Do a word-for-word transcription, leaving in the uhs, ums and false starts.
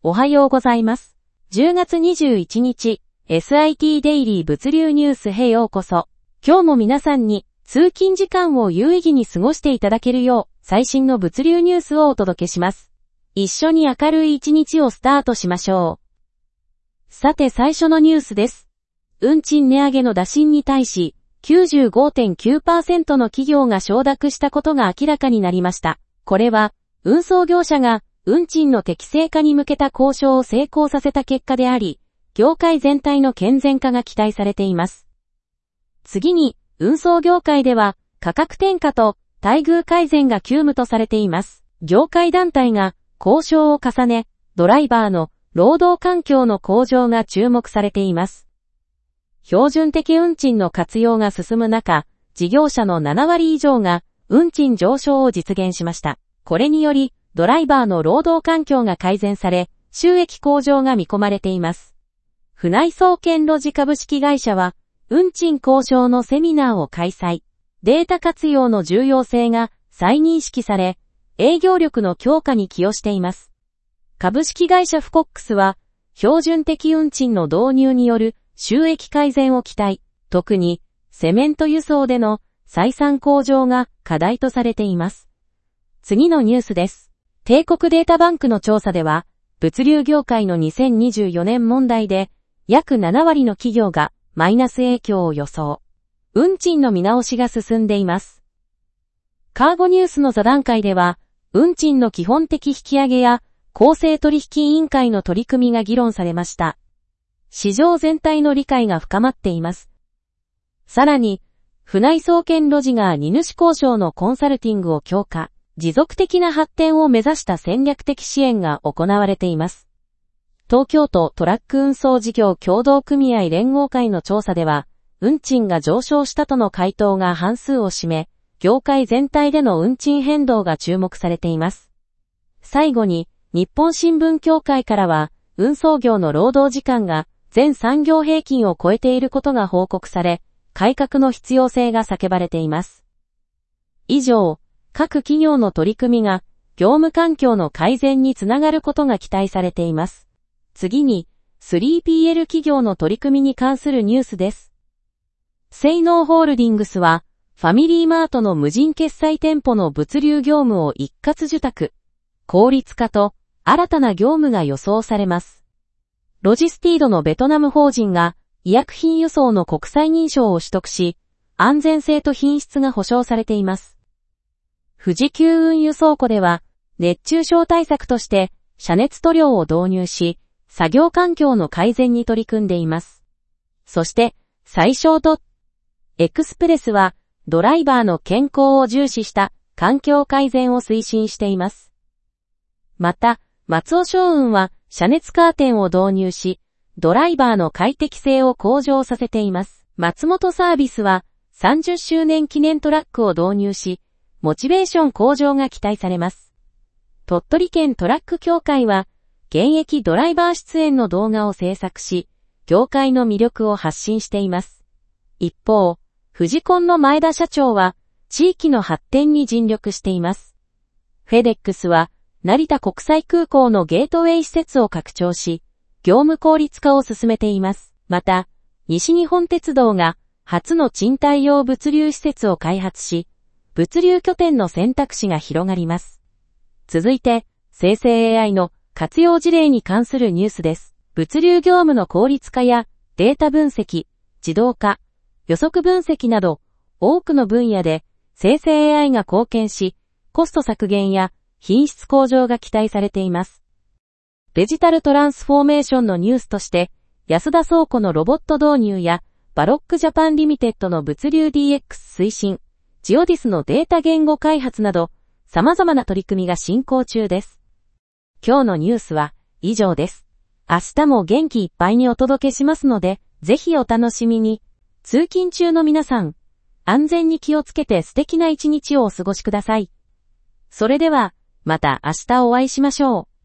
おはようございます。じゅうがつにじゅういちにち、エスアイティー デイリー物流ニュースへようこそ。今日も皆さんに通勤時間を有意義に過ごしていただけるよう、最新の物流ニュースをお届けします。一緒に明るい一日をスタートしましょう。さて最初のニュースです。運賃値上げの打診に対し、きゅうじゅうごてんきゅうパーセント の企業が承諾したことが明らかになりました。これは、運送業者が運賃の適正化に向けた交渉を成功させた結果であり、業界全体の健全化が期待されています。次に、運送業界では価格転嫁と待遇改善が急務とされています。業界団体が交渉を重ね、ドライバーの労働環境の向上が注目されています。標準的運賃の活用が進む中、事業者のななわり以上が運賃上昇を実現しました。これにより、ドライバーの労働環境が改善され、収益向上が見込まれています。船井総研ロジ株式会社は、運賃交渉のセミナーを開催。データ活用の重要性が再認識され、営業力の強化に寄与しています。株式会社フコックスは、標準的運賃の導入による収益改善を期待。特に、セメント輸送での採算向上が課題とされています。次のニュースです。帝国データバンクの調査では、物流業界のにせんにじゅうよねん問題で、約ななわりの企業がマイナス影響を予想。運賃の見直しが進んでいます。カーゴニュースの座談会では、運賃の基本的引き上げや、公正取引委員会の取り組みが議論されました。市場全体の理解が深まっています。さらに、船井総研ロジが荷主交渉のコンサルティングを強化。持続的な発展を目指した戦略的支援が行われています。東京都トラック運送事業協同組合連合会の調査では、運賃が上昇したとの回答が半数を占め、業界全体での運賃変動が注目されています。最後に、日本新聞協会からは、運送業の労働時間が全産業平均を超えていることが報告され、改革の必要性が叫ばれています。以上、各企業の取り組みが業務環境の改善につながることが期待されています。次に スリーピーエル 企業の取り組みに関するニュースです。セイノーホールディングスはファミリーマートの無人決済店舗の物流業務を一括受託、効率化と新たな業務が予想されます。ロジスティードのベトナム法人が医薬品輸送の国際認証を取得し、安全性と品質が保証されています。富士急運輸倉庫では、熱中症対策として、遮熱塗料を導入し、作業環境の改善に取り組んでいます。そして、最小と、エクスプレスは、ドライバーの健康を重視した環境改善を推進しています。また、松尾商運は、遮熱カーテンを導入し、ドライバーの快適性を向上させています。松本サービスは、さんじゅっしゅうねん記念トラックを導入し、モチベーション向上が期待されます。鳥取県トラック協会は、現役ドライバー出演の動画を制作し、業界の魅力を発信しています。一方、富士コンの前田社長は、地域の発展に尽力しています。フェデックスは、成田国際空港のゲートウェイ施設を拡張し、業務効率化を進めています。また、西日本鉄道が、初の賃貸用物流施設を開発し、物流拠点の選択肢が広がります。続いて、生成 エーアイ の活用事例に関するニュースです。物流業務の効率化やデータ分析、自動化、予測分析など、多くの分野で生成 エーアイ が貢献し、コスト削減や品質向上が期待されています。デジタルトランスフォーメーションのニュースとして、安田倉庫のロボット導入や、バロックジャパンリミテッドの物流 ディーエックス 推進、ジオディスのデータ言語開発など、様々な取り組みが進行中です。今日のニュースは以上です。明日も元気いっぱいにお届けしますので、ぜひお楽しみに。通勤中の皆さん、安全に気をつけて素敵な一日をお過ごしください。それでは、また明日お会いしましょう。